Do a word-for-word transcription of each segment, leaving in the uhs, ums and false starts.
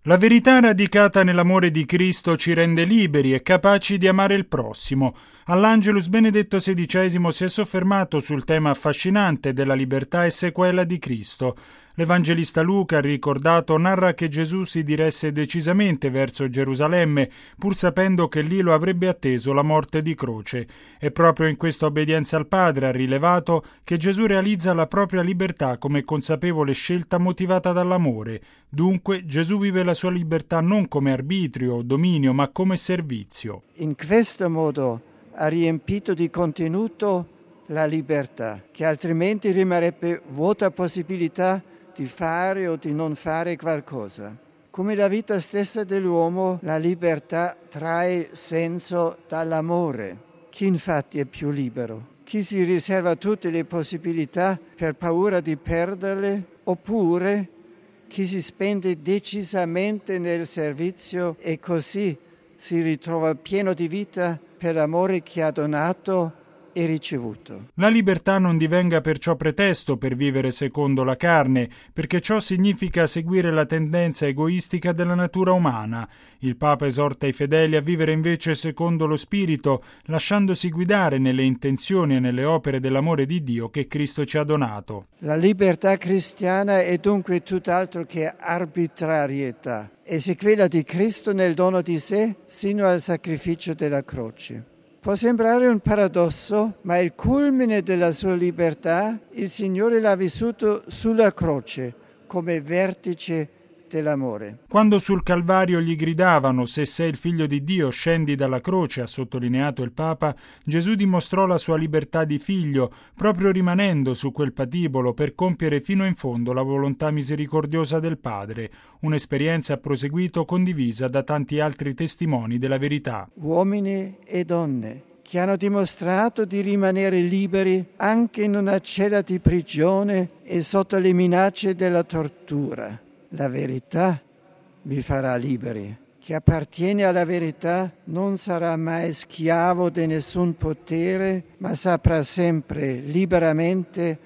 La verità radicata nell'amore di Cristo ci rende liberi e capaci di amare il prossimo. All'Angelus Benedetto sedicesimo si è soffermato sul tema affascinante della libertà e sequela di Cristo. L'Evangelista Luca, ricordato, narra che Gesù si diresse decisamente verso Gerusalemme, pur sapendo che lì lo avrebbe atteso la morte di croce. E proprio in questa obbedienza al Padre ha rilevato che Gesù realizza la propria libertà come consapevole scelta motivata dall'amore. Dunque Gesù vive la sua libertà non come arbitrio o dominio, ma come servizio. In questo modo ha riempito di contenuto la libertà, che altrimenti rimarrebbe vuota possibilità di fare o di non fare qualcosa. Come la vita stessa dell'uomo, la libertà trae senso dall'amore. Chi infatti è più libero? Chi si riserva tutte le possibilità per paura di perderle, oppure chi si spende decisamente nel servizio e così si ritrova pieno di vita per l'amore che ha donato e ricevuto. La libertà non divenga perciò pretesto per vivere secondo la carne, perché ciò significa seguire la tendenza egoistica della natura umana. Il Papa esorta i fedeli a vivere invece secondo lo Spirito, lasciandosi guidare nelle intenzioni e nelle opere dell'amore di Dio che Cristo ci ha donato. La libertà cristiana è dunque tutt'altro che arbitrarietà, e se quella di Cristo nel dono di sé sino al sacrificio della croce. Può sembrare un paradosso, ma il culmine della sua libertà il Signore l'ha vissuto sulla croce come vertice dell'amore. Quando sul Calvario gli gridavano «Se sei il figlio di Dio, scendi dalla croce», ha sottolineato il Papa, Gesù dimostrò la sua libertà di figlio, proprio rimanendo su quel patibolo per compiere fino in fondo la volontà misericordiosa del Padre, un'esperienza a proseguito condivisa da tanti altri testimoni della verità. Uomini e donne che hanno dimostrato di rimanere liberi anche in una cella di prigione e sotto le minacce della tortura. La verità vi farà liberi. Chi appartiene alla verità non sarà mai schiavo di nessun potere, ma saprà sempre liberamente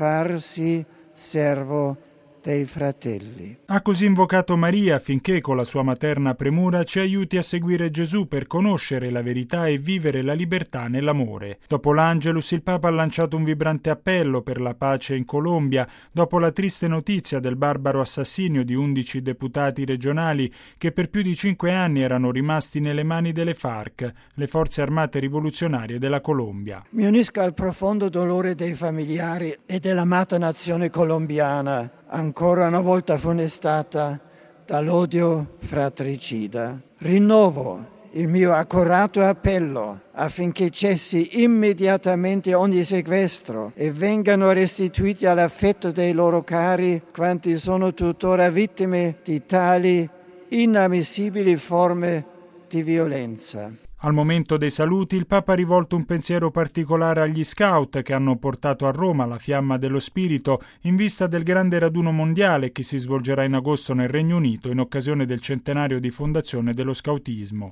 farsi servo dei fratelli. Ha così invocato Maria affinché con la sua materna premura ci aiuti a seguire Gesù per conoscere la verità e vivere la libertà nell'amore. Dopo l'Angelus il Papa ha lanciato un vibrante appello per la pace in Colombia, dopo la triste notizia del barbaro assassinio di undici deputati regionali che per più di cinque anni erano rimasti nelle mani delle FARC, le forze armate rivoluzionarie della Colombia. Mi unisco al profondo dolore dei familiari e dell'amata nazione colombiana, ancora una volta funestata dall'odio fratricida. Rinnovo il mio accorato appello affinché cessi immediatamente ogni sequestro e vengano restituiti all'affetto dei loro cari quanti sono tuttora vittime di tali inammissibili forme di violenza. Al momento dei saluti il Papa ha rivolto un pensiero particolare agli scout che hanno portato a Roma la fiamma dello spirito in vista del grande raduno mondiale che si svolgerà in agosto nel Regno Unito in occasione del centenario di fondazione dello scautismo.